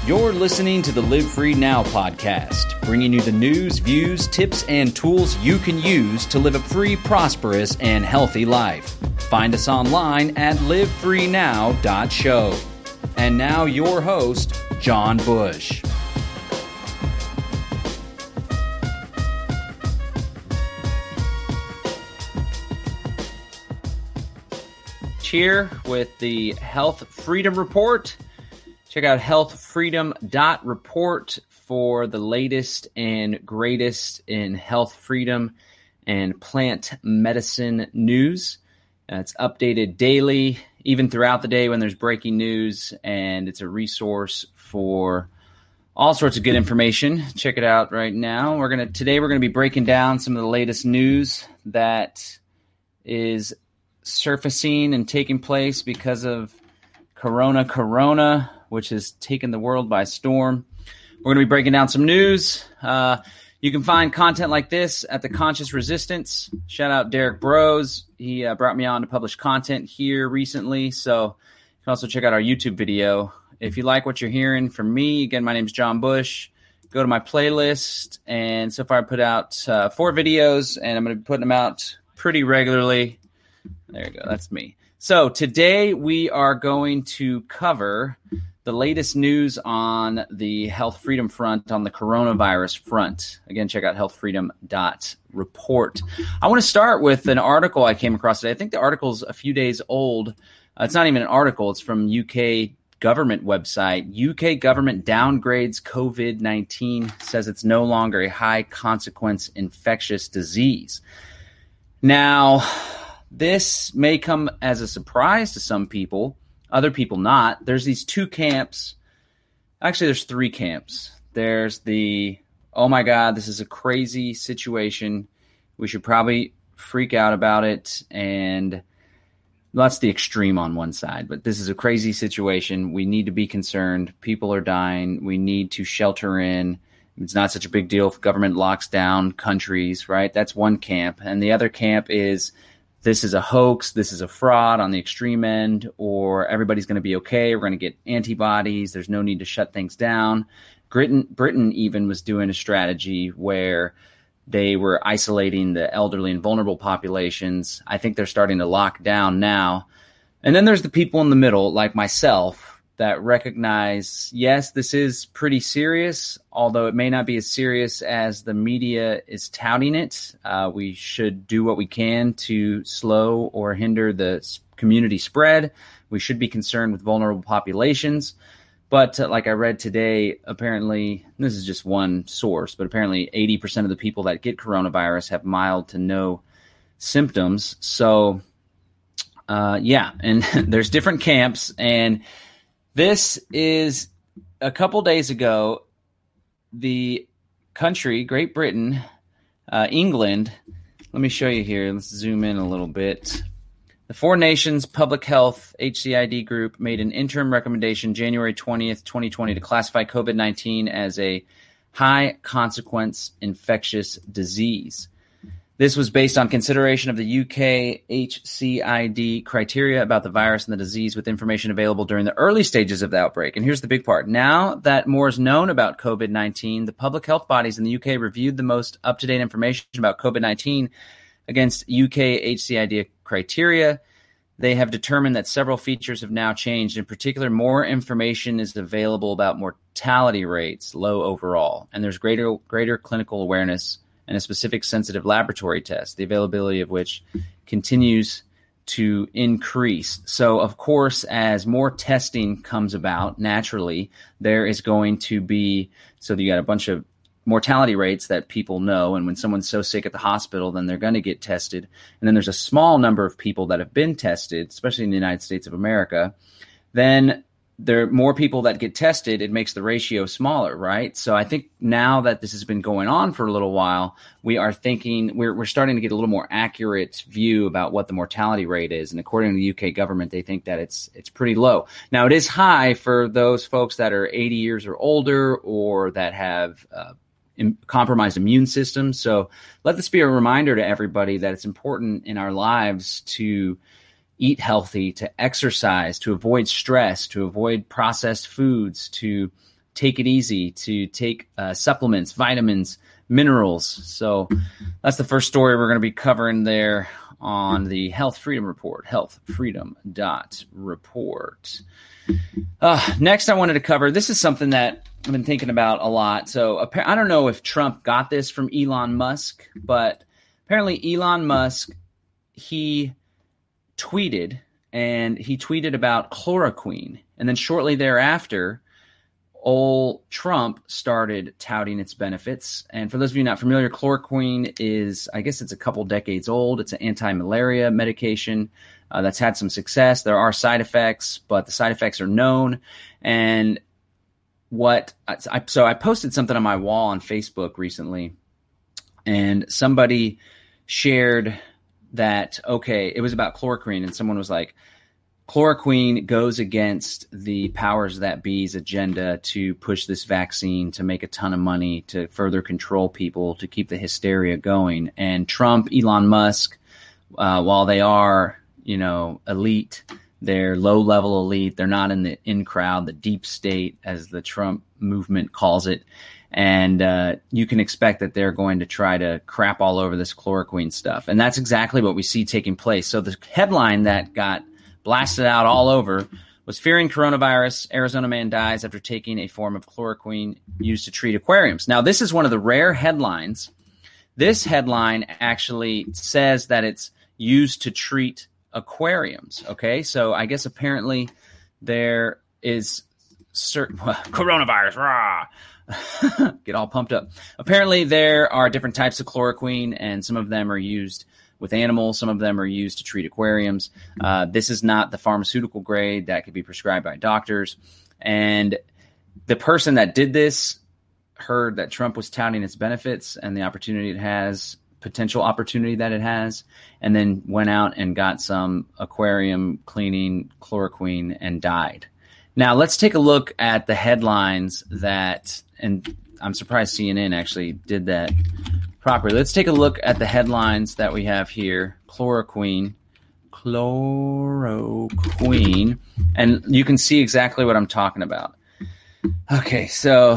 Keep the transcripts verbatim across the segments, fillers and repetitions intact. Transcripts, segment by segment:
You're listening to the Live Free Now podcast, bringing you the news, views, tips, and tools you can use to live a free, prosperous, and healthy life. Find us online at live free now dot show. And now your host, John Bush. Here with the Health Freedom Report. Check out health freedom dot report for the latest and greatest in health freedom and plant medicine news. Uh, it's updated daily, even throughout the day when there's breaking news, and it's a resource for all sorts of good information. Check it out right now. We're gonna today we're gonna be breaking down some of the latest news that is surfacing and taking place because of Corona Corona, which has taken the world by storm. We're going to be breaking down some news. Uh, you can find content like this at The Conscious Resistance. Shout out Derek Bros. He uh, brought me on to publish content here recently, so you can also check out our YouTube video. If you like what you're hearing from me, again, my name is John Bush. Go to my playlist, and so far I put out uh, four videos, and I'm going to be putting them out pretty regularly. There you go. That's me. So today we are going to cover the latest news on the health freedom front, on the coronavirus front. Again, check out health freedom dot report. I want to start with an article I came across today. I think the article's a few days old. Uh, it's not even an article. It's from U K government website. U K government downgrades COVID nineteen, says it's no longer a high consequence infectious disease. Now, this may come as a surprise to some people, other people not. There's these two camps. Actually, there's three camps. There's the, oh my God, this is a crazy situation. We should probably freak out about it. And that's the extreme on one side. But this is a crazy situation. We need to be concerned. People are dying. We need to shelter in. It's not such a big deal if government locks down countries, right? That's one camp. And the other camp is, this is a hoax, this is a fraud on the extreme end, or everybody's going to be okay, we're going to get antibodies, there's no need to shut things down. Britain, Britain even was doing a strategy where they were isolating the elderly and vulnerable populations. I think they're starting to lock down now. And then there's the people in the middle, like myself, that recognize, yes, this is pretty serious, although it may not be as serious as the media is touting it. Uh, we should do what we can to slow or hinder the community spread. We should be concerned with vulnerable populations. But uh, like I read today, apparently, this is just one source, but apparently eighty percent of the people that get coronavirus have mild to no symptoms. So, uh, yeah, and there's different camps, and this is a couple days ago, the country, Great Britain, uh, England, let me show you here. Let's zoom in a little bit. The Four Nations Public Health H C I D group made an interim recommendation January twentieth, twenty twenty to classify COVID nineteen as a high consequence infectious disease. This was based on consideration of the U K H C I D criteria about the virus and the disease with information available during the early stages of the outbreak. And here's the big part. Now that more is known about COVID nineteen, the public health bodies in the U K reviewed the most up-to-date information about COVID nineteen against U K H C I D criteria. They have determined that several features have now changed. In particular, more information is available about mortality rates, low overall, and there's greater greater clinical awareness and a specific sensitive laboratory test, the availability of which continues to increase. So, of course, as more testing comes about, naturally, there is going to be, so you got a bunch of mortality rates that people know, and when someone's so sick at the hospital, then they're going to get tested. And then there's a small number of people that have been tested, especially in the United States of America. Then there are more people that get tested, it makes the ratio smaller, right? So I think now that this has been going on for a little while, we are thinking, we're we're starting to get a little more accurate view about what the mortality rate is. And according to the U K government, they think that it's it's pretty low. Now, it is high for those folks that are eighty years or older, or that have uh, im- compromised immune systems. So let this be a reminder to everybody that it's important in our lives to eat healthy, to exercise, to avoid stress, to avoid processed foods, to take it easy, to take uh, supplements, vitamins, minerals. So that's the first story we're going to be covering there on the Health Freedom Report, health freedom dot report. Uh, next, I wanted to cover, this is something that I've been thinking about a lot. So I don't know if Trump got this from Elon Musk, but apparently Elon Musk, he tweeted, and he tweeted about chloroquine. And then shortly thereafter, old Trump started touting its benefits. And for those of you not familiar, chloroquine is, I guess it's a couple decades old. It's an anti-malaria medication uh, that's had some success. There are side effects, but the side effects are known. And what, I, so I posted something on my wall on Facebook recently, and somebody shared that, okay, it was about chloroquine, and someone was like, chloroquine goes against the powers that be's agenda to push this vaccine, to make a ton of money, to further control people, to keep the hysteria going. And Trump, Elon Musk, uh, while they are, you know, elite, they're low-level elite. They're not in the in crowd, the deep state, as the Trump movement calls it. And uh, you can expect that they're going to try to crap all over this chloroquine stuff. And that's exactly what we see taking place. So the headline that got blasted out all over was fearing coronavirus, Arizona man dies after taking a form of chloroquine used to treat aquariums. Now, this is one of the rare headlines. This headline actually says that it's used to treat aquariums. Okay, so I guess apparently there is certain well, coronavirus, rah, get all pumped up. Apparently there are different types of chloroquine, and some of them are used with animals. Some of them are used to treat aquariums. Uh, this is not the pharmaceutical grade that could be prescribed by doctors. And the person that did this heard that Trump was touting its benefits and the opportunity it has, potential opportunity that it has, and then went out and got some aquarium cleaning chloroquine and died. Now, let's take a look at the headlines that, and I'm surprised C N N actually did that properly. Let's take a look at the headlines that we have here. Chloroquine, chloroquine, and you can see exactly what I'm talking about. Okay, so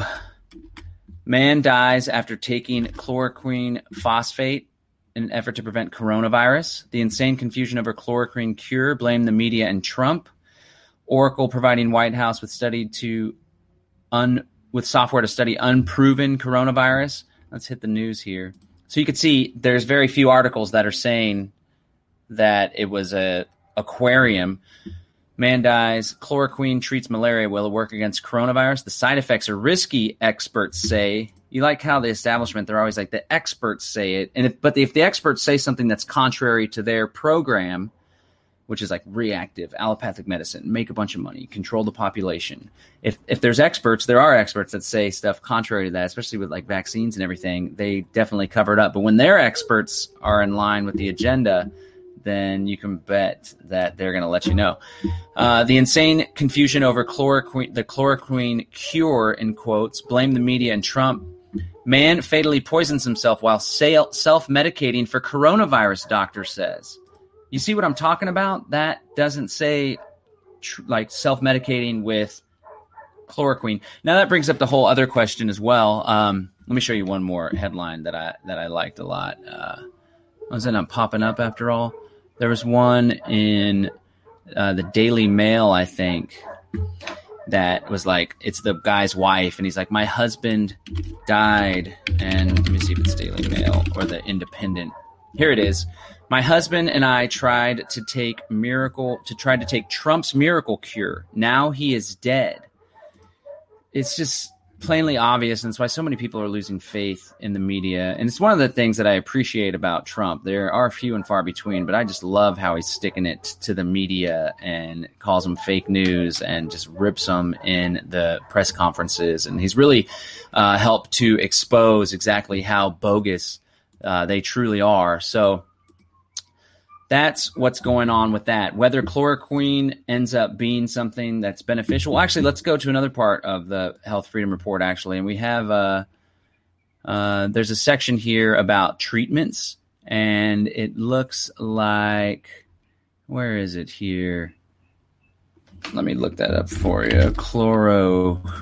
man dies after taking chloroquine phosphate in an effort to prevent coronavirus. The insane confusion over chloroquine cure blamed the media and Trump. Oracle providing White House with study to un with software to study unproven coronavirus. Let's hit the news here. So you can see there's very few articles that are saying that it was a aquarium. Man dies. Chloroquine treats malaria. Will it work against coronavirus? The side effects are risky, experts say. You like how the establishment, they're always like, the experts say it. And if, but if the experts say something that's contrary to their program, which is like reactive allopathic medicine, make a bunch of money, control the population. If if there's experts, there are experts that say stuff contrary to that, especially with like vaccines and everything. They definitely cover it up. But when their experts are in line with the agenda, then you can bet that they're going to let you know. Uh, the insane confusion over chloroquine, the chloroquine cure, in quotes, blame the media and Trump. Man fatally poisons himself while self-medicating for coronavirus, doctor says. You see what I'm talking about? That doesn't say tr- like self-medicating with chloroquine. Now that brings up the whole other question as well. Um, let me show you one more headline that I that I liked a lot. Uh, was it not popping up after all? There was one in uh, the Daily Mail, I think, that was like, it's the guy's wife, and he's like, my husband died. And let me see if it's Daily Mail or the Independent. Here it is. My husband and I tried to take miracle to try to take Trump's miracle cure. Now he is dead. It's just plainly obvious, and it's why so many people are losing faith in the media. And it's one of the things that I appreciate about Trump. There are few and far between, but I just love how he's sticking it to the media and calls them fake news and just rips them in the press conferences. And he's really uh, helped to expose exactly how bogus uh, they truly are. So that's what's going on with that. Whether chloroquine ends up being something that's beneficial. Well, actually, let's go to another part of the Health Freedom Report, actually. And we have, uh, uh, there's a section here about treatments. And it looks like, where is it here? Let me look that up for you. Chloroquine.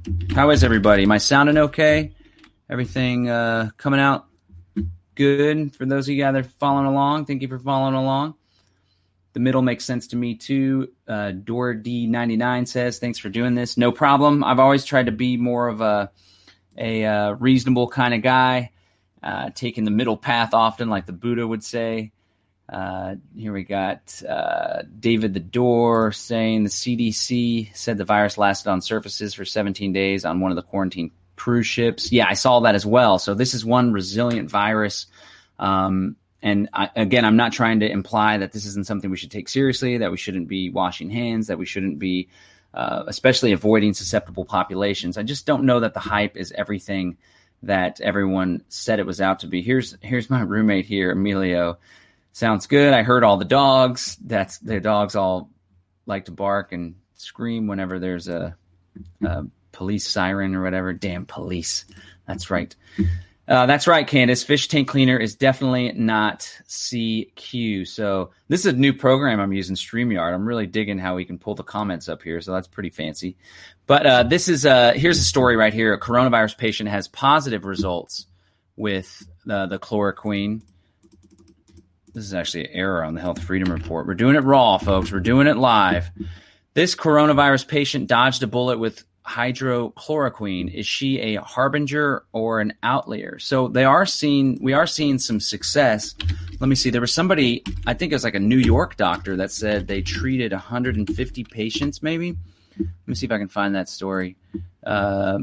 How is everybody? Am I sounding okay? Everything uh, coming out good for those of you guys that are following along? Thank you for following along. The middle makes sense to me too. Uh, Dora D ninety-nine says, thanks for doing this. No problem. I've always tried to be more of a, a uh, reasonable kind of guy, uh, taking the middle path often, like the Buddha would say. Uh, here we got uh, David the Door saying the C D C said the virus lasted on surfaces for seventeen days on one of the quarantine cruise ships. Yeah, I saw that as well. So this is one resilient virus. Um, and I, again, I'm not trying to imply that this isn't something we should take seriously, that we shouldn't be washing hands, that we shouldn't be uh, especially avoiding susceptible populations. I just don't know that the hype is everything that everyone said it was out to be. Here's here's my roommate here, Emilio. Sounds good. I heard all the dogs. That's their dogs all like to bark and scream whenever there's a, a police siren or whatever. Damn police. That's right. Uh, that's right, Candace. Fish tank cleaner is definitely not C Q. So this is a new program I'm using, StreamYard. I'm really digging how we can pull the comments up here. So that's pretty fancy. But uh, this is uh, here's a story right here. A coronavirus patient has positive results with uh, the chloroquine. This is actually an error on the Health Freedom Report. We're doing it raw, folks. We're doing it live. This coronavirus patient dodged a bullet with hydrochloroquine. Is she a harbinger or an outlier? So they are seeing, we are seeing some success. Let me see. There was somebody, I think it was like a New York doctor that said they treated one hundred fifty patients maybe. Let me see if I can find that story. Uh,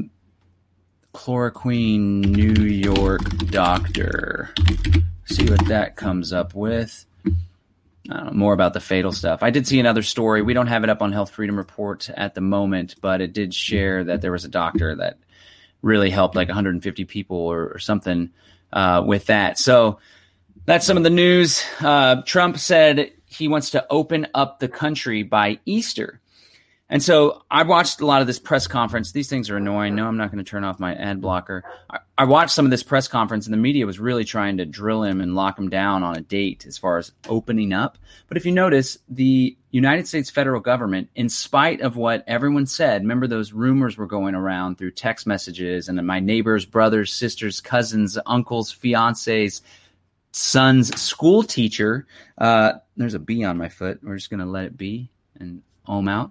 chloroquine New York doctor. See what that comes up with. I don't know, more about the fatal stuff. I did see another story. We don't have it up on Health Freedom Report at the moment, but it did share that there was a doctor that really helped like one hundred fifty people or, or something uh, with that. So that's some of the news. Uh, Trump said he wants to open up the country by Easter. And so I watched a lot of this press conference. These things are annoying. No, I'm not going to turn off my ad blocker. I, I watched some of this press conference, and the media was really trying to drill him and lock him down on a date as far as opening up. But if you notice, the United States federal government, in spite of what everyone said, remember those rumors were going around through text messages and my neighbors, brothers, sisters, cousins, uncles, fiancés, son's school teacher. Uh, there's a bee on my foot. We're just going to let it be and ohm out.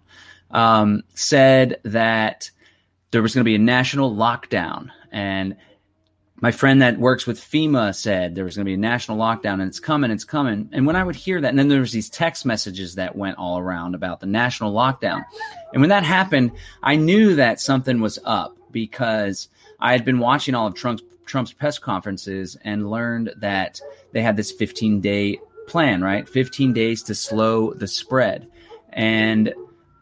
Um, said that there was going to be a national lockdown. And my friend that works with FEMA said there was going to be a national lockdown, and it's coming, it's coming. And when I would hear that, and then there was these text messages that went all around about the national lockdown. And when that happened, I knew that something was up because I had been watching all of Trump's, Trump's press conferences and learned that they had this fifteen-day plan, right? fifteen days to slow the spread. And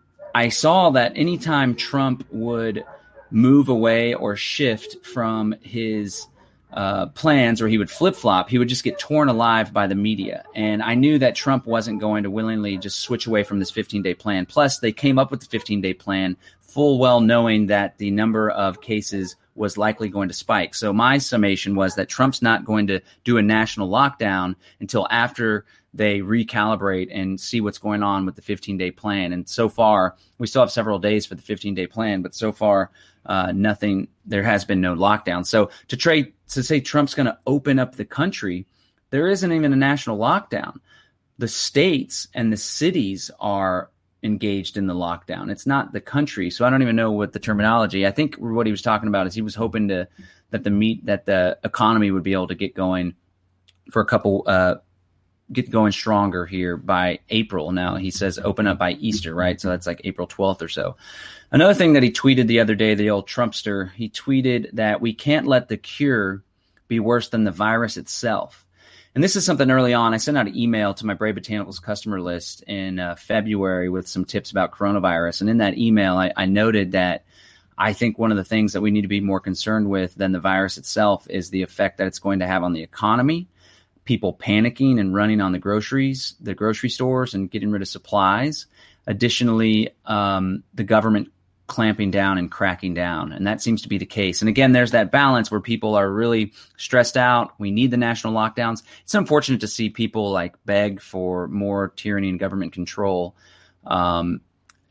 I saw that anytime Trump would move away or shift from his uh, plans, or he would flip-flop, he would just get torn alive by the media. And I knew that Trump wasn't going to willingly just switch away from this fifteen-day plan. Plus, they came up with the fifteen-day plan full well knowing that the number of cases was likely going to spike. So my summation was that Trump's not going to do a national lockdown until after they recalibrate and see what's going on with the fifteen-day plan. And so far, we still have several days for the fifteen-day plan, but so far, uh, nothing, there has been no lockdown. So to trade, to say Trump's going to open up the country, there isn't even a national lockdown. The states and the cities are engaged in the lockdown. It's not the country. So I don't even know what the terminology. I think what he was talking about is he was hoping to that the meet that the economy would be able to get going for a couple uh get going stronger here by April. Now he says open up by Easter, right? So that's like April twelfth or so. Another thing that he tweeted the other day, the old Trumpster, he tweeted that we can't let the cure be worse than the virus itself. And this is something early on. I sent out an email to my Brave Botanicals customer list in uh, February with some tips about coronavirus. And in that email, I, I noted that I think one of the things that we need to be more concerned with than the virus itself is the effect that it's going to have on the economy, people panicking and running on the groceries, the grocery stores and getting rid of supplies. Additionally, um, the government clamping down and cracking down. And that seems to be the case. And again, there's that balance where people are really stressed out. We need the national lockdowns. It's unfortunate to see people like beg for more tyranny and government control. Um,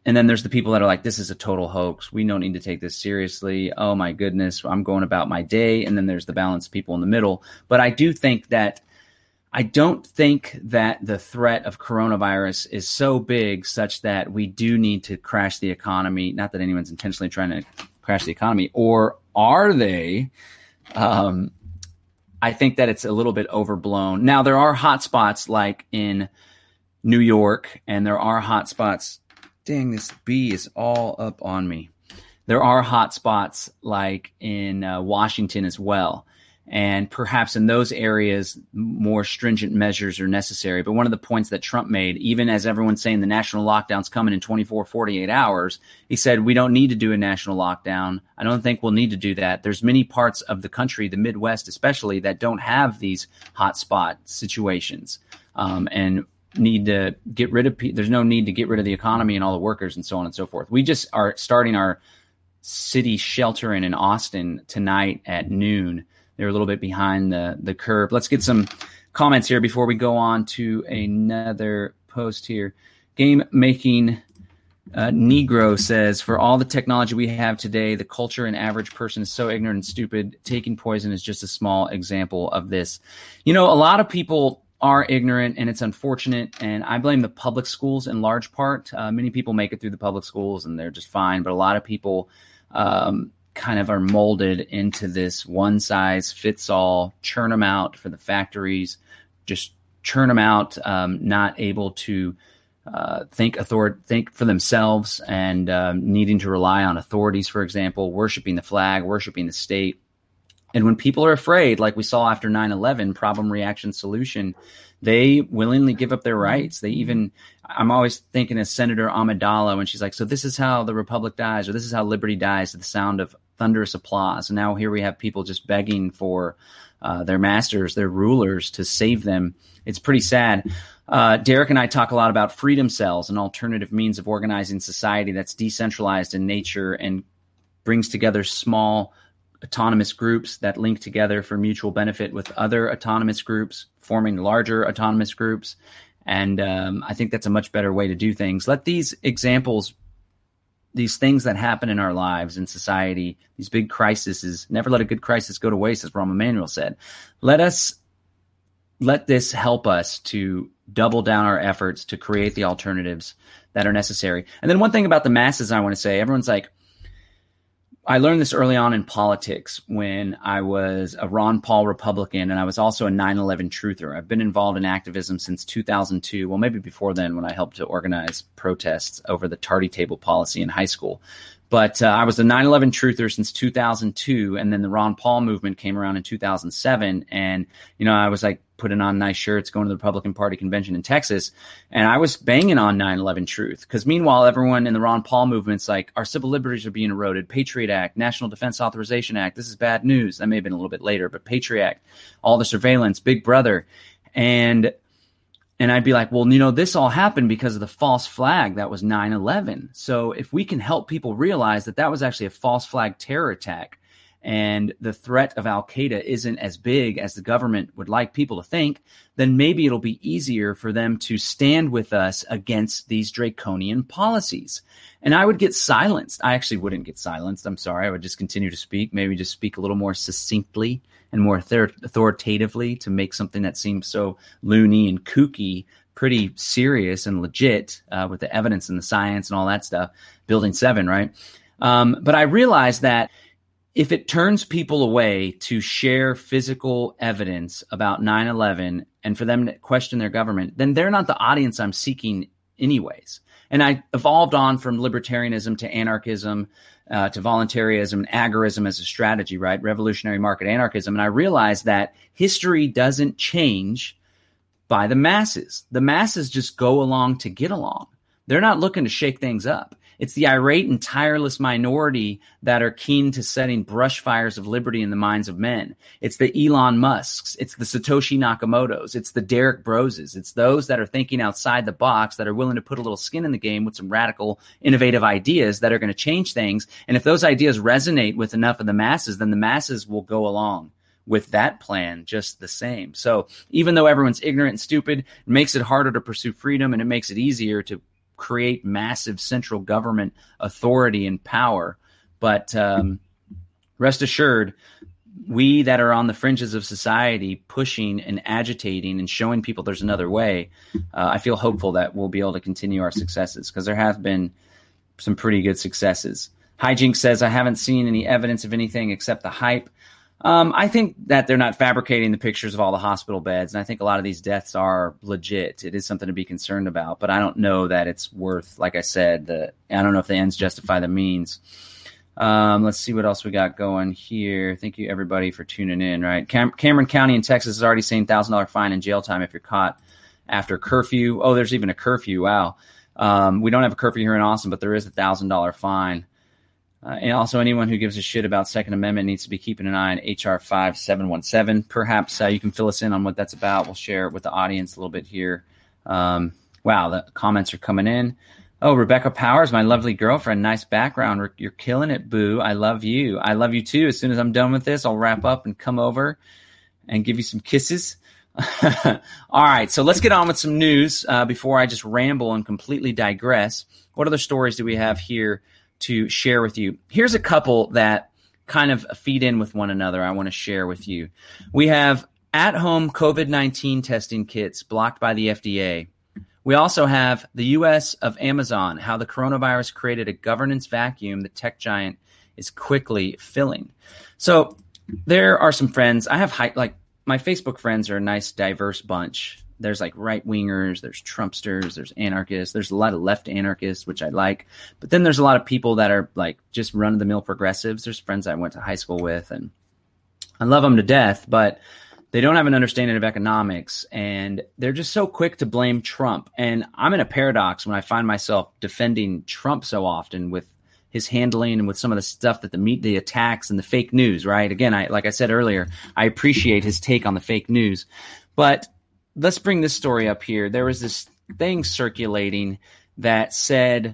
And then there's the people that are like, this is a total hoax. We don't need to take this seriously. Oh, my goodness, I'm going about my day. And then there's the balanced people in the middle. But I do think that I don't think that the threat of coronavirus is so big such that we do need to crash the economy. Not that anyone's intentionally trying to crash the economy. Or are they? Um, I think that it's a little bit overblown. Now, there are hot spots like in New York, and there are hot spots. Dang, this bee is all up on me. There are hot spots like in uh, Washington as well. And perhaps in those areas, more stringent measures are necessary. But one of the points that Trump made, even as everyone's saying the national lockdown's coming in twenty-four, forty-eight hours, he said, we don't need to do a national lockdown. I don't think we'll need to do that. There's many parts of the country, the Midwest especially, that don't have these hotspot situations um, and need to get rid of pe- there's no need to get rid of the economy and all the workers and so on and so forth. We just are starting our city shelter-in in Austin tonight at noon. They're a little bit behind the, the curve. Let's get some comments here before we go on to another post here. Game Making uh, Negro says, for all the technology we have today, the culture and average person is so ignorant and stupid. Taking poison is just a small example of this. You know, a lot of people are ignorant, and it's unfortunate. And I blame the public schools in large part. Uh, many people make it through the public schools and they're just fine. But a lot of people um, kind of are molded into this one size fits all, churn them out for the factories, just churn them out, um, not able to uh, think author- think for themselves and um, needing to rely on authorities, for example, worshiping the flag, worshiping the state. And when people are afraid, like we saw after nine eleven, problem, reaction, solution, they willingly give up their rights. They even, I'm always thinking of Senator Amidala when she's like, so this is how the republic dies, or this is how liberty dies, to the sound of thunderous applause. And now here we have people just begging for uh, their masters, their rulers, to save them. It's pretty sad. Uh, Derek and I talk a lot about freedom cells, an alternative means of organizing society that's decentralized in nature and brings together small autonomous groups that link together for mutual benefit with other autonomous groups, forming larger autonomous groups. And um, I think that's a much better way to do things. Let these examples, these things that happen in our lives in society, these big crises, never let a good crisis go to waste, as Rahm Emanuel said. Let us, let this help us to double down our efforts to create the alternatives that are necessary. And then one thing about the masses I want to say, everyone's like, I learned this early on in politics when I was a Ron Paul Republican, and I was also a nine eleven truther. I've been involved in activism since two thousand two. Well, maybe before then, when I helped to organize protests over the tardy table policy in high school. But uh, I was a nine eleven truther since two thousand two, and then the Ron Paul movement came around in two thousand seven. And, you know, I was like putting on nice shirts, going to the Republican Party convention in Texas, and I was banging on nine eleven truth. Because meanwhile, everyone in the Ron Paul movement's like, our civil liberties are being eroded. Patriot Act, National Defense Authorization Act. This is bad news. That may have been a little bit later, but Patriot Act, all the surveillance, Big Brother. And And I'd be like, well, you know, this all happened because of the false flag that was nine eleven. So if we can help people realize that that was actually a false flag terror attack, and the threat of Al-Qaeda isn't as big as the government would like people to think, then maybe it'll be easier for them to stand with us against these draconian policies. And I would get silenced. I actually wouldn't get silenced. I'm sorry. I would just continue to speak, maybe just speak a little more succinctly and more author- authoritatively to make something that seems so loony and kooky pretty serious and legit uh, with the evidence and the science and all that stuff. Building seven, right? Um, but I realized that if it turns people away to share physical evidence about nine eleven and for them to question their government, then they're not the audience I'm seeking anyways. And I evolved on from libertarianism to anarchism, uh, to voluntarism, and agorism as a strategy, right? Revolutionary market anarchism. And I realized that history doesn't change by the masses. The masses just go along to get along. They're not looking to shake things up. It's the irate and tireless minority that are keen to setting brush fires of liberty in the minds of men. It's the Elon Musks. It's the Satoshi Nakamotos. It's the Derek Broses. It's those that are thinking outside the box, that are willing to put a little skin in the game with some radical, innovative ideas that are going to change things. And if those ideas resonate with enough of the masses, then the masses will go along with that plan just the same. So even though everyone's ignorant and stupid, it makes it harder to pursue freedom, and it makes it easier to create massive central government authority and power. But um, rest assured, we that are on the fringes of society pushing and agitating and showing people there's another way, uh, I feel hopeful that we'll be able to continue our successes, because there have been some pretty good successes. Hijinks says, I haven't seen any evidence of anything except the hype. Um, I think that they're not fabricating the pictures of all the hospital beds, and I think a lot of these deaths are legit. It is something to be concerned about, but I don't know that it's worth, like I said, the, I don't know if the ends justify the means. Um, let's see what else we got going here. Thank you, everybody, for tuning in. Right, Cam- Cameron County in Texas is already saying one thousand dollars fine and jail time if you're caught after curfew. Oh, there's even a curfew. Wow. Um, we don't have a curfew here in Austin, but there is a one thousand dollars fine. Uh, and also, anyone who gives a shit about Second Amendment needs to be keeping an eye on H R five seven one seven. Perhaps uh, you can fill us in on what that's about. We'll share it with the audience a little bit here. Um, wow, the comments are coming in. Oh, Rebecca Powers, my lovely girlfriend. Nice background. You're killing it, boo. I love you. I love you, too. As soon as I'm done with this, I'll wrap up and come over and give you some kisses. All right, so let's get on with some news uh, before I just ramble and completely digress. What other stories do we have here to share with you? Here's a couple that kind of feed in with one another I want to share with you. We have at-home COVID nineteen testing kits blocked by the F D A. We also have the U S of Amazon, how the coronavirus created a governance vacuum the tech giant is quickly filling. So there are some friends. I have, like, my Facebook friends are a nice, diverse bunch. There's like right-wingers, there's Trumpsters, there's anarchists, there's a lot of left anarchists, which I like. But then there's a lot of people that are like just run-of-the-mill progressives. There's friends I went to high school with, and I love them to death, but they don't have an understanding of economics, and they're just so quick to blame Trump. And I'm in a paradox when I find myself defending Trump so often with his handling and with some of the stuff that the meet, the attacks and the fake news, right? Again, I like I said earlier, I appreciate his take on the fake news. But let's bring this story up here. There was this thing circulating that said,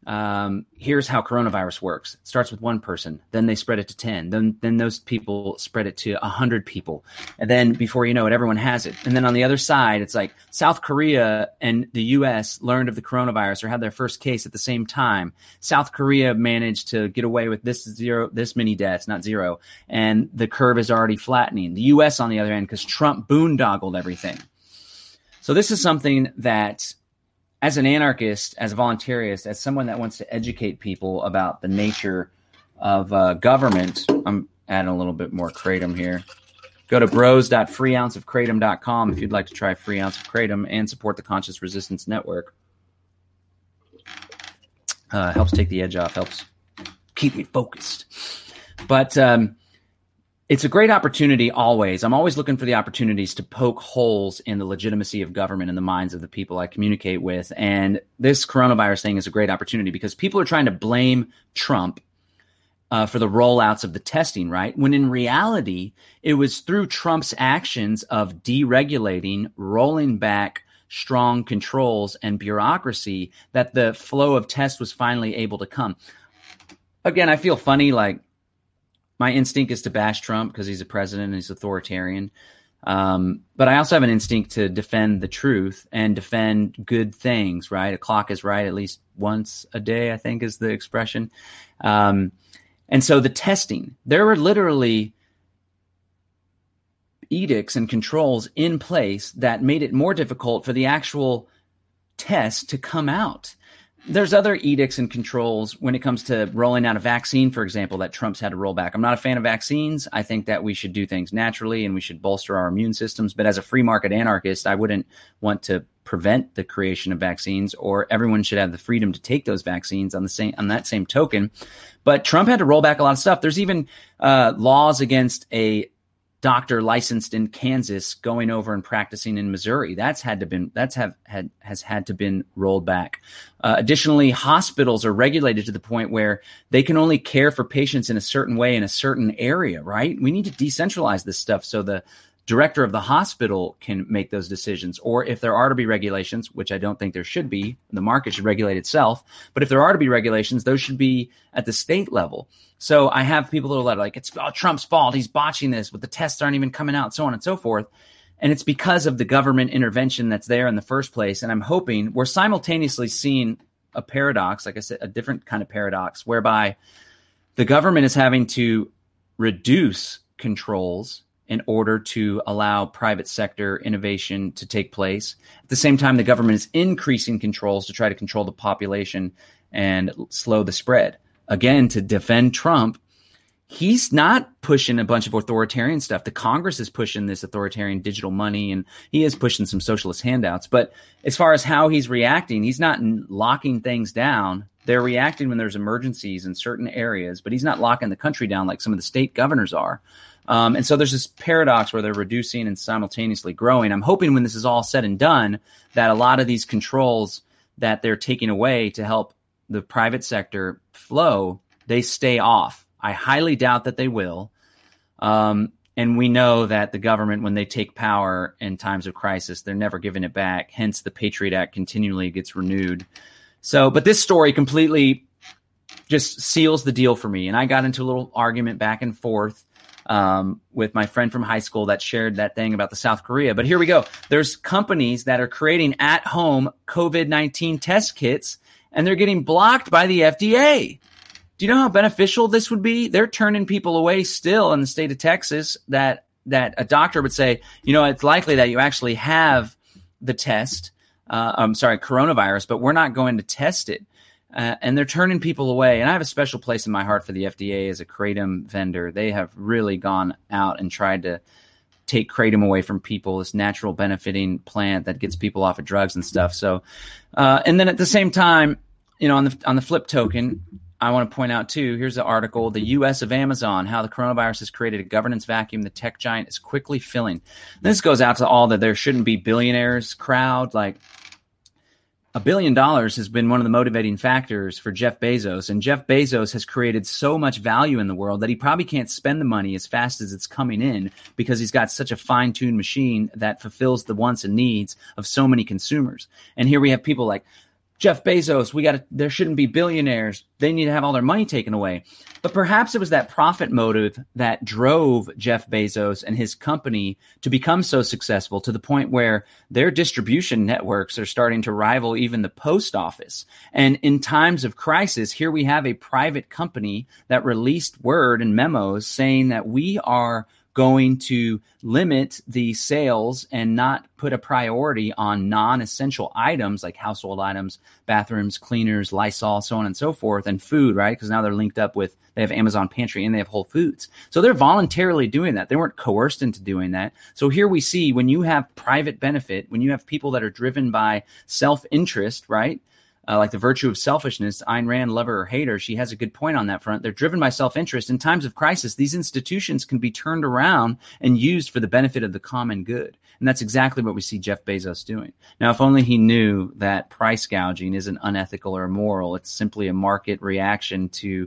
um, here's how coronavirus works. It starts with one person, then they spread it to ten. Then then those people spread it to one hundred people. And then before you know it, everyone has it. And then on the other side, it's like South Korea and the U S learned of the coronavirus or had their first case at the same time. South Korea managed to get away with this zero, this many deaths, not zero. And the curve is already flattening. The U S on the other end, because Trump boondoggled everything. So this is something that, as an anarchist, as a voluntarist, as someone that wants to educate people about the nature of uh, government, I'm adding a little bit more Kratom here. Go to bros dot free ounce of kratom dot com if you'd like to try Free Ounce of Kratom and support the Conscious Resistance Network. Uh, helps take the edge off, helps keep me focused. But um, it's a great opportunity always. I'm always looking for the opportunities to poke holes in the legitimacy of government in the minds of the people I communicate with. And this coronavirus thing is a great opportunity because people are trying to blame Trump uh, for the rollouts of the testing, right? When in reality, it was through Trump's actions of deregulating, rolling back strong controls and bureaucracy that the flow of tests was finally able to come. Again, I feel funny, like, my instinct is to bash Trump because he's a president and he's authoritarian. Um, but I also have an instinct to defend the truth and defend good things, right? A clock is right at least once a day, I think is the expression. Um, and so the testing, there were literally edicts and controls in place that made it more difficult for the actual test to come out. There's other edicts and controls when it comes to rolling out a vaccine, for example, that Trump's had to roll back. I'm not a fan of vaccines. I think that we should do things naturally and we should bolster our immune systems. But as a free market anarchist, I wouldn't want to prevent the creation of vaccines, or everyone should have the freedom to take those vaccines on the same, on that same token. But Trump had to roll back a lot of stuff. There's even uh, laws against a doctor licensed in Kansas going over and practicing in Missouri. That's had to been that's have had has had to been rolled back. Uh, additionally, hospitals are regulated to the point where they can only care for patients in a certain way in a certain area, right? We need to decentralize this stuff so the director of the hospital can make those decisions. Or if there are to be regulations, which I don't think there should be, the market should regulate itself. But if there are to be regulations, those should be at the state level. So I have people that are like, it's oh, Trump's fault. He's botching this, but the tests aren't even coming out, so on and so forth. And it's because of the government intervention that's there in the first place. And I'm hoping we're simultaneously seeing a paradox, like I said, a different kind of paradox, whereby the government is having to reduce controls in order to allow private sector innovation to take place. At the same time, the government is increasing controls to try to control the population and slow the spread. Again, to defend Trump, he's not pushing a bunch of authoritarian stuff. The Congress is pushing this authoritarian digital money, and he is pushing some socialist handouts. But as far as how he's reacting, he's not locking things down. They're reacting when there's emergencies in certain areas, but he's not locking the country down like some of the state governors are. Um, and so there's this paradox where they're reducing and simultaneously growing. I'm hoping when this is all said and done that a lot of these controls that they're taking away to help the private sector flow, they stay off. I highly doubt that they will. Um, and we know that the government, when they take power in times of crisis, they're never giving it back. Hence, the Patriot Act continually gets renewed. So, but this story completely just seals the deal for me. And I got into a little argument back and forth um, with my friend from high school that shared that thing about the South Korea. But here we go. There's companies that are creating at-home COVID nineteen test kits, and they're getting blocked by the F D A. Do you know how beneficial this would be? They're turning people away still in the state of Texas that that a doctor would say, you know, it's likely that you actually have the test. Uh, I'm sorry, coronavirus, but we're not going to test it. Uh, and they're turning people away. And I have a special place in my heart for the F D A as a kratom vendor. They have really gone out and tried to take kratom away from people, this natural benefiting plant that gets people off of drugs and stuff. So, uh, and then at the same time, you know, on the on the flip token, I want to point out, too, here's the article, The U S of Amazon, How the Coronavirus Has Created a Governance Vacuum the Tech Giant is Quickly Filling. This goes out to all the there shouldn't be billionaires crowd. Like, a billion dollars has been one of the motivating factors for Jeff Bezos. And Jeff Bezos has created so much value in the world that he probably can't spend the money as fast as it's coming in because he's got such a fine-tuned machine that fulfills the wants and needs of so many consumers. And here we have people like Jeff Bezos, we got to, there shouldn't be billionaires. They need to have all their money taken away. But perhaps it was that profit motive that drove Jeff Bezos and his company to become so successful to the point where their distribution networks are starting to rival even the post office. And in times of crisis, here we have a private company that released word and memos saying that we are going to limit the sales and not put a priority on non-essential items like household items, bathrooms, cleaners, Lysol, so on and so forth, and food, right? Because now they're linked up with, they have Amazon Pantry and they have Whole Foods. So they're voluntarily doing that. They weren't coerced into doing that. So here we see when you have private benefit, when you have people that are driven by self-interest, right? Uh, like the virtue of selfishness, Ayn Rand, lover or hater, she has a good point on that front. They're driven by self-interest. In times of crisis, these institutions can be turned around and used for the benefit of the common good. And that's exactly what we see Jeff Bezos doing. Now, if only he knew that price gouging isn't unethical or immoral. It's simply a market reaction to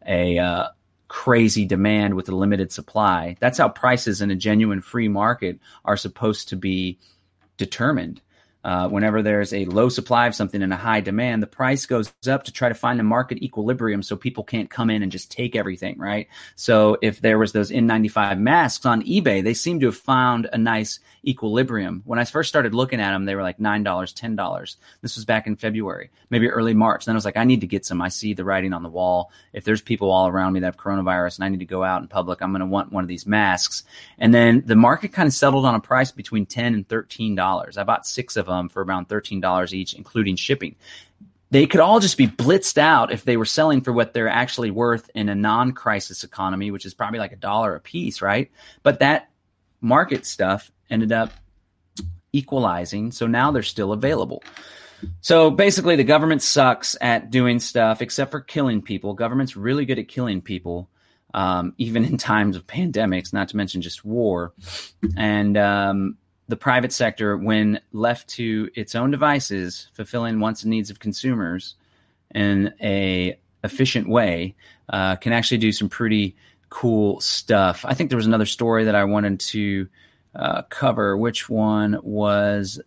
a uh, crazy demand with a limited supply. That's how prices in a genuine free market are supposed to be determined. Uh, whenever there's a low supply of something and a high demand, the price goes up to try to find a market equilibrium so people can't come in and just take everything, right? So if there was those N ninety-five masks on eBay, they seem to have found a nice equilibrium. When I first started looking at them, they were like nine dollars, ten dollars. This was back in February, maybe early March. Then I was like, I need to get some. I see the writing on the wall. If there's people all around me that have coronavirus and I need to go out in public, I'm going to want one of these masks. And then the market kind of settled on a price between ten and thirteen dollars. I bought six of them for around thirteen dollars each, including shipping. They could all just be blitzed out if they were selling for what they're actually worth in a non-crisis economy, which is probably like a dollar a piece, right? But that market stuff ended up equalizing, so now they're still available. So basically, the government sucks at doing stuff except for killing people. Government's really good at killing people, um, even in times of pandemics, not to mention just war. And um the private sector, when left to its own devices, fulfilling wants and needs of consumers in a efficient way, uh, can actually do some pretty cool stuff. I think there was another story that I wanted to uh, cover. Which one was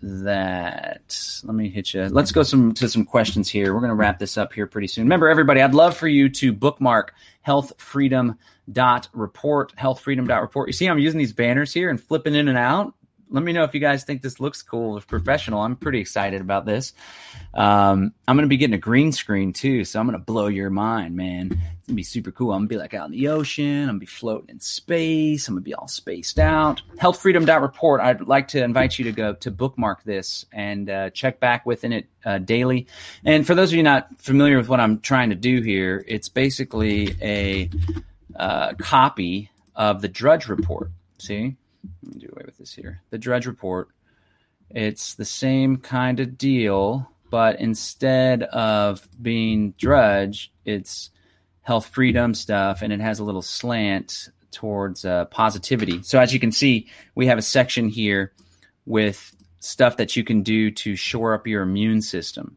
that? Let me hit you. Let's go some to some questions here. We're going to wrap this up here pretty soon. Remember, everybody, I'd love for you to bookmark health freedom dot report, health freedom dot report. You see I'm using these banners here and flipping in and out. Let me know if you guys think this looks cool, if professional. I'm pretty excited about this. Um, I'm going to be getting a green screen too, so I'm going to blow your mind, man. It's going to be super cool. I'm going to be like out in the ocean. I'm going to be floating in space. I'm going to be all spaced out. health freedom dot report. I'd like to invite you to go to bookmark this and uh, check back within it uh, daily. And for those of you not familiar with what I'm trying to do here, it's basically a uh, copy of the Drudge Report. See? Let me do away with this here. The Drudge Report. It's the same kind of deal, but instead of being Drudge, it's health freedom stuff, and it has a little slant towards uh, positivity. So as you can see, we have a section here with stuff that you can do to shore up your immune system.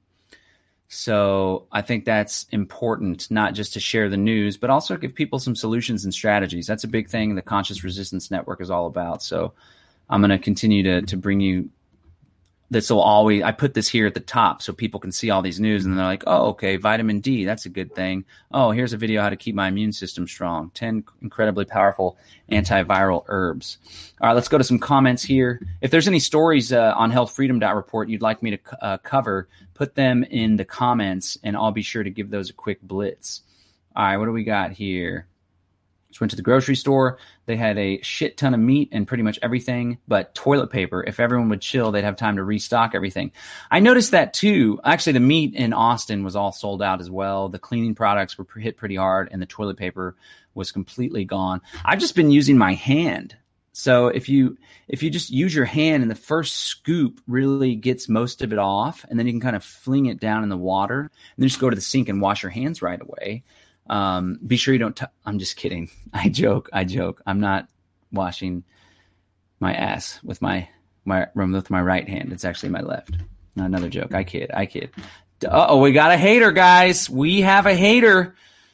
So I think that's important, not just to share the news, but also give people some solutions and strategies. That's a big thing the Conscious Resistance Network is all about. So I'm going to continue to to bring you this. Will always, I put this here at the top so people can see all these news and they're like, oh, okay, vitamin D, that's a good thing. Oh, here's a video how to keep my immune system strong. ten incredibly powerful antiviral herbs. All right, let's go to some comments here. If there's any stories uh, on health freedom dot report you'd like me to uh, cover, put them in the comments and I'll be sure to give those a quick blitz. All right, what do we got here? Just went to the grocery store. They had a shit ton of meat and pretty much everything but toilet paper. If everyone would chill, they'd have time to restock everything. I noticed that too. Actually, the meat in Austin was all sold out as well. The cleaning products were hit pretty hard and the toilet paper was completely gone. I've just been using my hand. So if you if you just use your hand and the first scoop really gets most of it off, and then you can kind of fling it down in the water and then just go to the sink and wash your hands right away. Um, be sure you don't, t- I'm just kidding. I joke. I joke. I'm not washing my ass with my, my, with my right hand. It's actually my left. Not another joke. I kid. I kid. Uh-oh, we got a hater, guys. We have a hater.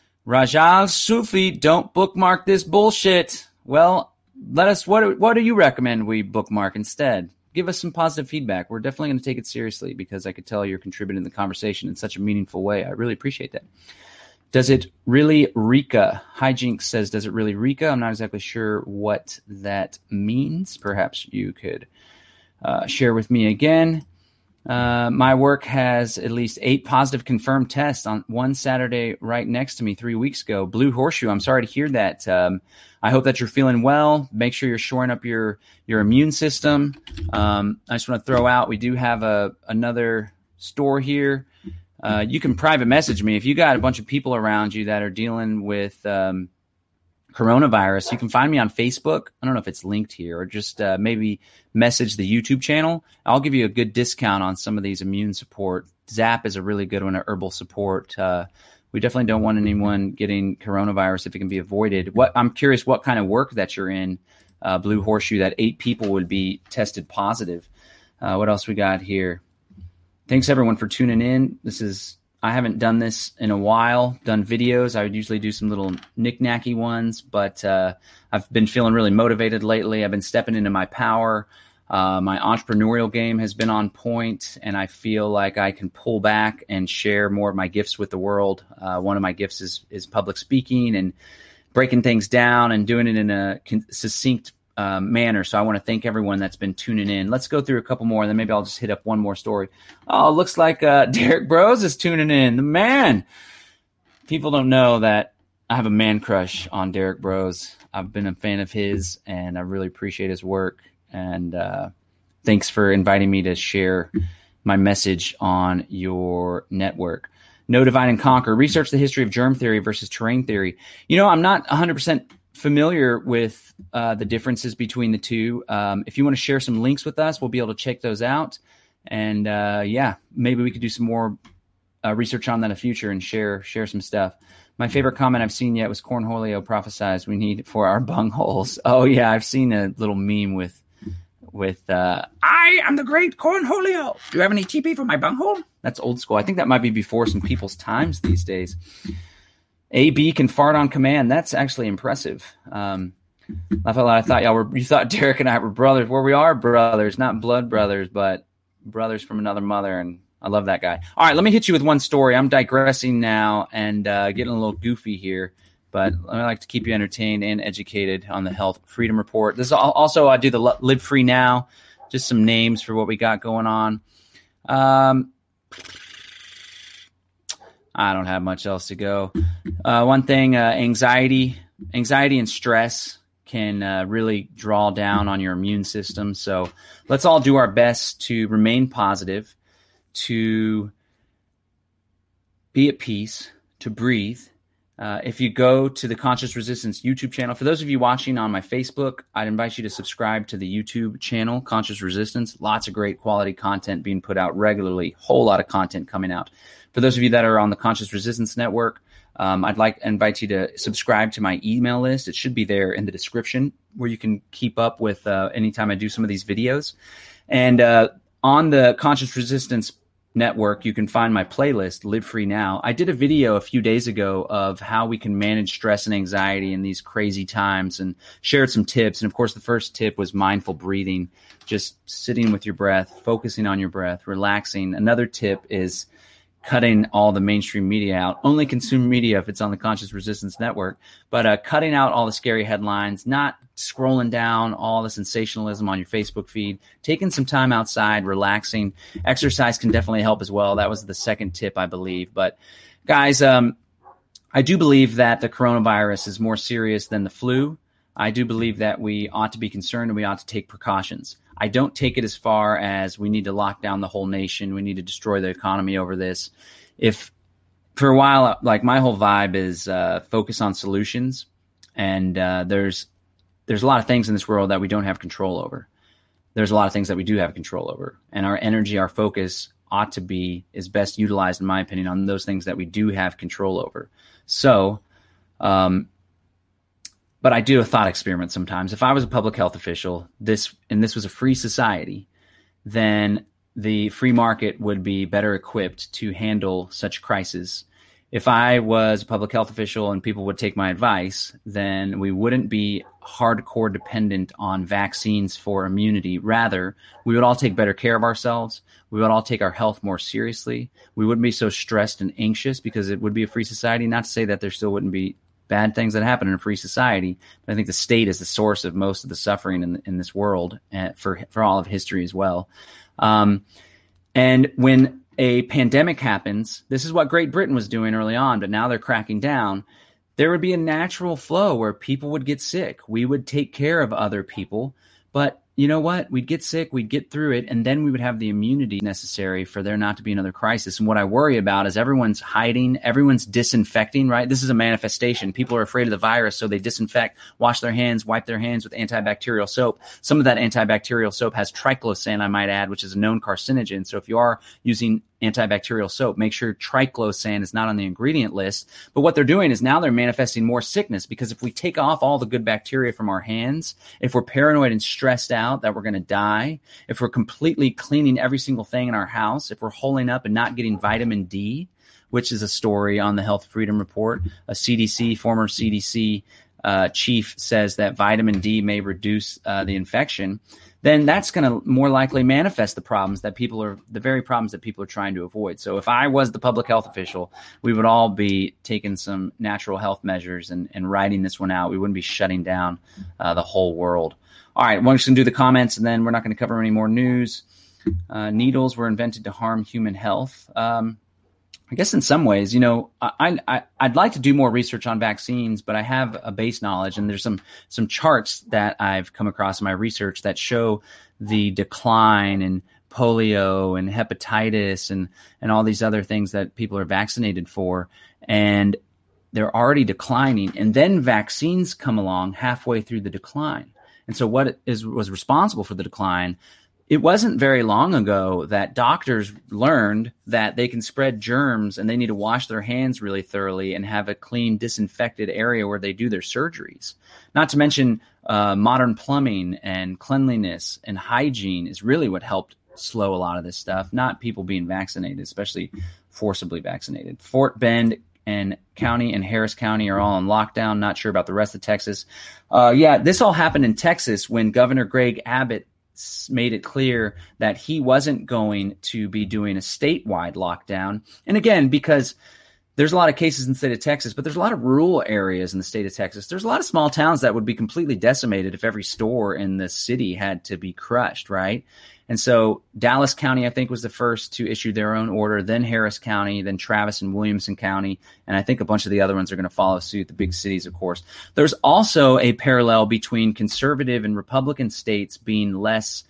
Rajal Sufi, don't bookmark this bullshit. Well, let us, what, what do you recommend we bookmark instead? Give us some positive feedback. We're definitely going to take it seriously because I could tell you're contributing to the conversation in such a meaningful way. I really appreciate that. Does it really Rika? Hijinks says, does it really Rika? I'm not exactly sure what that means. Perhaps you could uh, share with me again. Uh, my work has at least eight positive confirmed tests on one Saturday right next to me three weeks ago. Blue Horseshoe, I'm sorry to hear that. Um, I hope that you're feeling well. Make sure you're shoring up your, your immune system. Um, I just want to throw out, we do have a another store here. Uh, you can private message me if you got a bunch of people around you that are dealing with um, coronavirus. You can find me on Facebook. I don't know if it's linked here, or just uh, maybe message the YouTube channel. I'll give you a good discount on some of these immune support. Zap is a really good one, a herbal support. Uh, we definitely don't want anyone getting coronavirus if it can be avoided. What I'm curious what kind of work that you're in, uh, Blue Horseshoe, that eight people would be tested positive. Uh, what else we got here? Thanks, everyone, for tuning in. This is I haven't done this in a while, done videos. I would usually do some little knick-knacky ones, but uh, I've been feeling really motivated lately. I've been stepping into my power. Uh, my entrepreneurial game has been on point, and I feel like I can pull back and share more of my gifts with the world. Uh, one of my gifts is, is public speaking and breaking things down and doing it in a succinct Uh, manner. So I want to thank everyone that's been tuning in. Let's go through a couple more, and then maybe I'll just hit up one more story. Oh, looks like uh, Derek Bros is tuning in. The man. People don't know that I have a man crush on Derek Bros. I've been a fan of his, and I really appreciate his work. And uh, thanks for inviting me to share my message on your network. No Divide and Conquer. Research the history of germ theory versus terrain theory. You know, I'm not one hundred percent familiar with uh, the differences between the two. Um, if you want to share some links with us, we'll be able to check those out. And uh, yeah, maybe we could do some more uh, research on that in the future and share share some stuff. My favorite comment I've seen yet was Cornholio prophesies we need for our bungholes. Oh yeah, I've seen a little meme with with uh, I am the great Cornholio. Do you have any T P for my bunghole? That's old school. I think that might be before some people's times these days. A B can fart on command. That's actually impressive. Um, I thought I thought y'all were. You thought Derek and I were brothers. Well, we are brothers, not blood brothers, but brothers from another mother. And I love that guy. All right, let me hit you with one story. I'm digressing now and uh, getting a little goofy here, but I like to keep you entertained and educated on the Health Freedom Report. This is also I do the Live Free Now just some names for what we got going on. Um, I don't have much else to go. Uh, one thing, uh, anxiety, anxiety and stress can uh, really draw down on your immune system. So let's all do our best to remain positive, to be at peace, to breathe. Uh, if you go to the Conscious Resistance YouTube channel, for those of you watching on my Facebook, I'd invite you to subscribe to the YouTube channel, Conscious Resistance. Lots of great quality content being put out regularly, whole lot of content coming out. For those of you that are on the Conscious Resistance Network, um, I'd like to invite you to subscribe to my email list. It should be there in the description where you can keep up with uh, anytime I do some of these videos. And uh, on the Conscious Resistance Network, you can find my playlist, Live Free Now. I did a video a few days ago of how we can manage stress and anxiety in these crazy times and shared some tips. And of course, the first tip was mindful breathing, just sitting with your breath, focusing on your breath, relaxing. Another tip is cutting all the mainstream media out. Only consume media if it's on the Conscious Resistance Network, but uh, cutting out all the scary headlines, not scrolling down all the sensationalism on your Facebook feed, taking some time outside, relaxing. Exercise can definitely help as well. That was the second tip, I believe. But guys, um, I do believe that the coronavirus is more serious than the flu. I do believe that we ought to be concerned and we ought to take precautions. I don't take it as far as we need to lock down the whole nation. We need to destroy the economy over this. If for a while, like my whole vibe is uh, focus on solutions. And uh, there's there's a lot of things in this world that we don't have control over. There's a lot of things that we do have control over. And our energy, our focus ought to be, is best utilized, in my opinion, on those things that we do have control over. So, um, but I do a thought experiment sometimes. If I was a public health official, this and this was a free society, then the free market would be better equipped to handle such crises. If I was a public health official and people would take my advice, then we wouldn't be hardcore dependent on vaccines for immunity. Rather, we would all take better care of ourselves. We would all take our health more seriously. We wouldn't be so stressed and anxious because it would be a free society. Not to say that there still wouldn't be bad things that happen in a free society, but I think the state is the source of most of the suffering in, in this world uh, for, for all of history as well. Um, and when a pandemic happens, this is what Great Britain was doing early on, but now they're cracking down. There would be a natural flow where people would get sick. We would take care of other people, but you know what? We'd get sick, we'd get through it, and then we would have the immunity necessary for there not to be another crisis. And what I worry about is everyone's hiding, everyone's disinfecting, right? This is a manifestation. People are afraid of the virus, so they disinfect, wash their hands, wipe their hands with antibacterial soap. Some of that antibacterial soap has triclosan, I might add, which is a known carcinogen. So if you are using antibacterial soap, make sure triclosan is not on the ingredient list. But what they're doing is now they're manifesting more sickness, because if we take off all the good bacteria from our hands, if we're paranoid and stressed out that we're going to die, if we're completely cleaning every single thing in our house, if we're holding up and not getting vitamin D, which is a story on the Health Freedom Report, a C D C, former C D C uh, chief says that vitamin D may reduce uh, the infection, then that's going to more likely manifest the problems that people are, the very problems that people are trying to avoid. So if I was the public health official, we would all be taking some natural health measures and, and riding this one out. We wouldn't be shutting down uh, the whole world. All right, we're just going to do the comments, and then we're not going to cover any more news. Uh, needles were invented to harm human health. Um, I guess in some ways, you know, I, I, I'd like to do more research on vaccines, but I have a base knowledge, and there's some some charts that I've come across in my research that show the decline in polio and hepatitis and, and all these other things that people are vaccinated for, and they're already declining. And then vaccines come along halfway through the decline. And so what is was responsible for the decline? It wasn't very long ago that doctors learned that they can spread germs and they need to wash their hands really thoroughly and have a clean, disinfected area where they do their surgeries. Not to mention uh, modern plumbing and cleanliness and hygiene is really what helped slow a lot of this stuff, not people being vaccinated, especially forcibly vaccinated. Fort Bend and County and Harris County are all in lockdown. Not sure about the rest of Texas. Uh, yeah, this all happened in Texas when Governor Greg Abbott made it clear that he wasn't going to be doing a statewide lockdown. And again, because there's a lot of cases in the state of Texas, but there's a lot of rural areas in the state of Texas. There's a lot of small towns that would be completely decimated if every store in the city had to be crushed, right? And so Dallas County, I think, was the first to issue their own order, then Harris County, then Travis and Williamson County, and I think a bunch of the other ones are going to follow suit, the big cities, of course. There's also a parallel between conservative and Republican states being less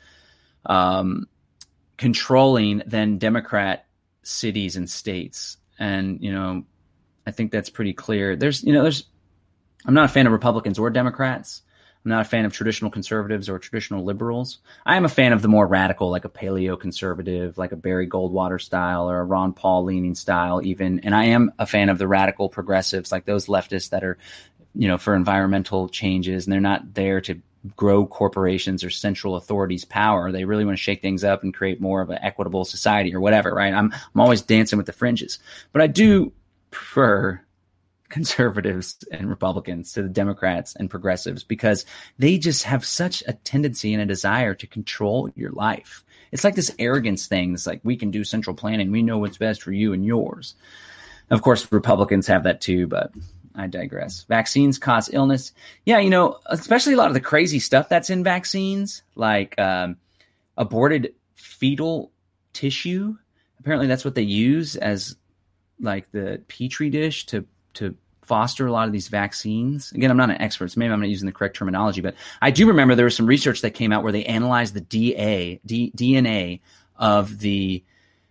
um, controlling than Democrat cities and states. And, you know, I think that's pretty clear. There's, you know, there's, I'm not a fan of Republicans or Democrats. I'm not a fan of traditional conservatives or traditional liberals. I am a fan of the more radical, like a paleo conservative, like a Barry Goldwater style or a Ron Paul leaning style even. And I am a fan of the radical progressives, like those leftists that are, you know, for environmental changes, and they're not there to grow corporations or central authorities' power. They really want to shake things up and create more of an equitable society or whatever, right? I'm I'm always dancing with the fringes. But I do prefer conservatives and Republicans to the Democrats and progressives because they just have such a tendency and a desire to control your life. It's like this arrogance thing. It's like, we can do central planning. We know what's best for you and yours. Of course, Republicans have that too, but I digress. Vaccines cause illness. Yeah, you know, especially a lot of the crazy stuff that's in vaccines, like um, aborted fetal tissue. Apparently that's what they use as like the petri dish to to foster a lot of these vaccines. Again, I'm not an expert, so maybe I'm not using the correct terminology, but I do remember there was some research that came out where they analyzed the D A, D, D N A of the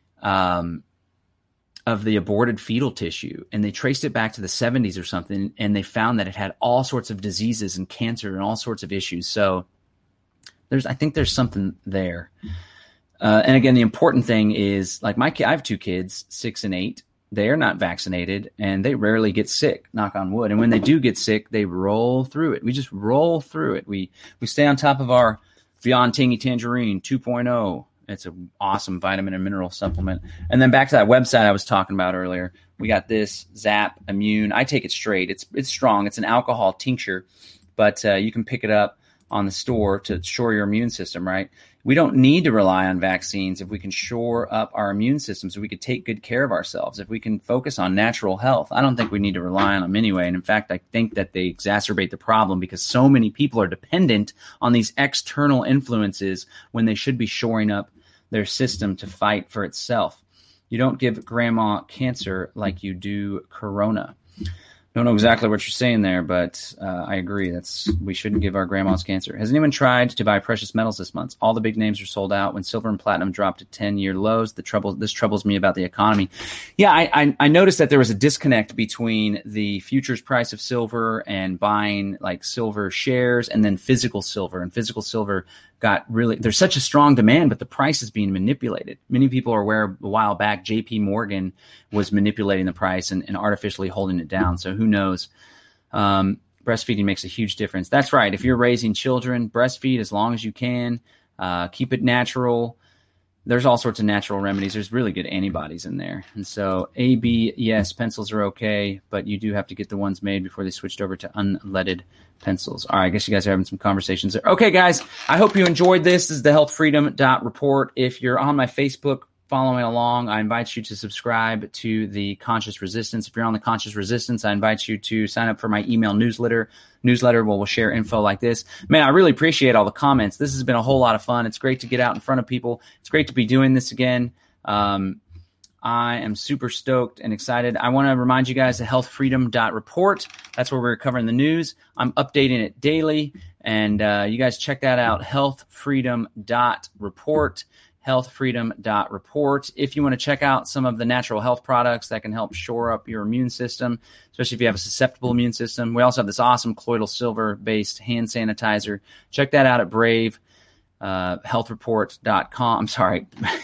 um, of the aborted fetal tissue, and they traced it back to the seventies or something, and they found that it had all sorts of diseases and cancer and all sorts of issues. So there's, I think there's something there. Uh, and again, the important thing is, like my kid, I have two kids, six and eight. They are not vaccinated, and they rarely get sick, knock on wood. And when they do get sick, they roll through it. We just roll through it. We we stay on top of our Beyond Tangy Tangerine two point oh. It's an awesome vitamin and mineral supplement. And then back to that website I was talking about earlier. We got this Zap Immune. I take it straight. It's it's strong. It's an alcohol tincture, but uh, you can pick it up on the store to shore your immune system, right? We don't need to rely on vaccines if we can shore up our immune system so we could take good care of ourselves, if we can focus on natural health. I don't think we need to rely on them anyway. And in fact, I think that they exacerbate the problem because so many people are dependent on these external influences when they should be shoring up their system to fight for itself. You don't give grandma cancer like you do corona. Don't know exactly what you're saying there, but uh, I agree. That's we shouldn't give our grandmas cancer. Has anyone tried to buy precious metals this month? All the big names are sold out. When silver and platinum dropped to ten-year lows, the trouble this troubles me about the economy. Yeah, I, I, I noticed that there was a disconnect between the futures price of silver and buying like silver shares, and then physical silver. And physical silver got really, there's such a strong demand, but the price is being manipulated. Many people are aware a while back, J P Morgan was manipulating the price and, and artificially holding it down. So who knows? Um, breastfeeding makes a huge difference. That's right. If you're raising children, breastfeed as long as you can. Uh, keep it natural. There's all sorts of natural remedies. There's really good antibodies in there. And so A B, yes, pencils are okay, but you do have to get the ones made before they switched over to unleaded pencils. All right, I guess you guys are having some conversations there. Okay, guys, I hope you enjoyed this. This is the health freedom dot report. If you're on my Facebook following along, I invite you to subscribe to the Conscious Resistance. If you're on the Conscious Resistance, I invite you to sign up for my email newsletter. Newsletter where we'll share info like this. Man, I really appreciate all the comments. This has been a whole lot of fun. It's great to get out in front of people. It's great to be doing this again. Um, I am super stoked and excited. I want to remind you guys the health freedom dot report. That's where we're covering the news. I'm updating it daily, and uh, you guys check that out, health freedom dot report. health freedom dot report. If you want to check out some of the natural health products that can help shore up your immune system, especially if you have a susceptible immune system. We also have this awesome colloidal silver-based hand sanitizer. Check that out at Brave, uh, health report dot com. I'm sorry.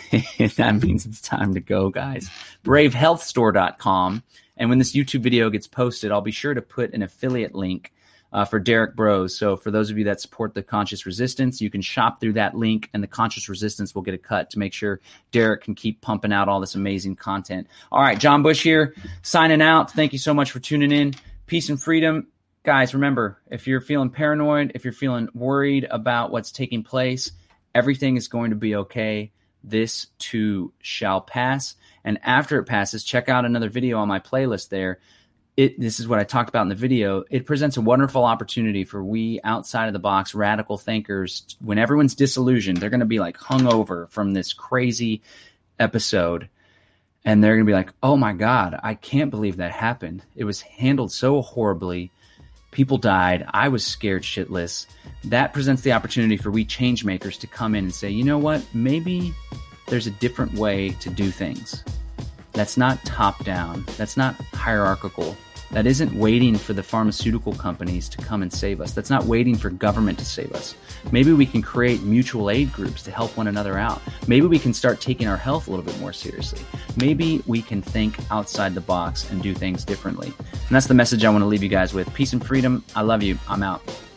That means it's time to go, guys. brave health store dot com. And when this YouTube video gets posted, I'll be sure to put an affiliate link Uh, for Derek Bros. So for those of you that support the Conscious Resistance, you can shop through that link, and the Conscious Resistance will get a cut to make sure Derek can keep pumping out all this amazing content. All right, John Bush here, signing out. Thank you so much for tuning in. Peace and freedom. Guys, remember, if you're feeling paranoid, if you're feeling worried about what's taking place, everything is going to be okay. This too shall pass. And after it passes, check out another video on my playlist there. It, this is what I talked about in the video. It presents a wonderful opportunity for we outside of the box radical thinkers. When everyone's disillusioned, they're going to be like hungover from this crazy episode. And they're going to be like, oh my God, I can't believe that happened. It was handled so horribly. People died. I was scared shitless. That presents the opportunity for we change makers to come in and say, you know what? Maybe there's a different way to do things. That's not top down. That's not hierarchical. That isn't waiting for the pharmaceutical companies to come and save us. That's not waiting for government to save us. Maybe we can create mutual aid groups to help one another out. Maybe we can start taking our health a little bit more seriously. Maybe we can think outside the box and do things differently. And that's the message I want to leave you guys with. Peace and freedom. I love you. I'm out.